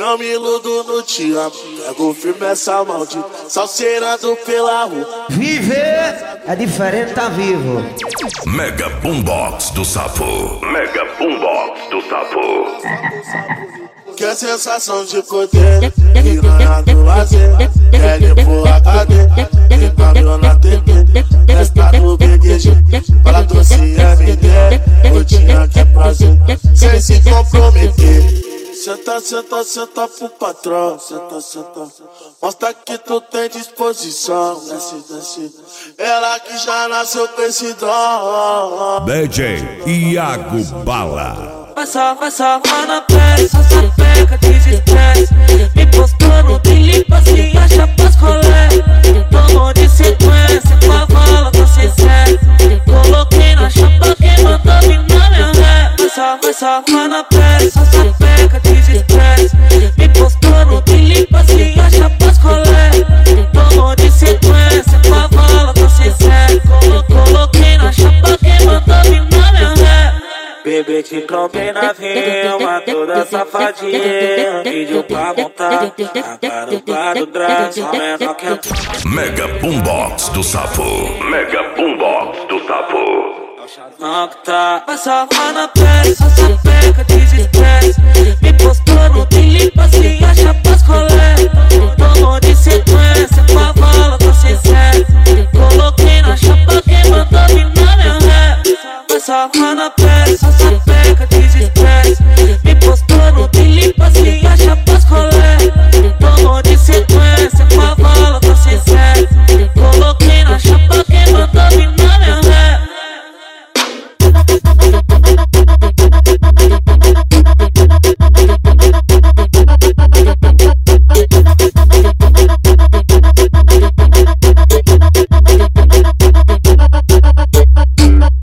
Não me iludo no te amo. Pego firme essa maldita, salseirando pela rua. Viver é diferente, tá vivo. Mega Boombox do Sapo. Mega Boombox do Sapo. Que a sensação de poder, piranha do lazer, quer pro HD, câmbio na TV, festa do BQG, fala doce MD, rotina que é prazer, sem se comprometer. Senta, senta, senta pro patrão, senta, senta, mostra que tu tem disposição, desce, desce, ela que já nasceu com esse dom. DJ Iago Bala. Passa na pele, só sapeca de estresse. Me postou no limpa assim, acha pras colé. Tomou de sequência, com a vala do sucesso. Coloquei na chapa que mandou vir na minha ré. Passa na pele, só sapeca de estresse. Me postou no limpa assim, acha pras colé. Tomou de sequência, com a vala do sucesso. Coloquei na chapa que mandou vir na minha ré. Bebê, te trombei na rima, toda safadinha. Pediu pra montar a garupa do drag, só menor que é. Mega Boombox do Sapo. Mega Boombox do Sapo. Não que tá, passa na pele, só sapeca de estresse. Me postou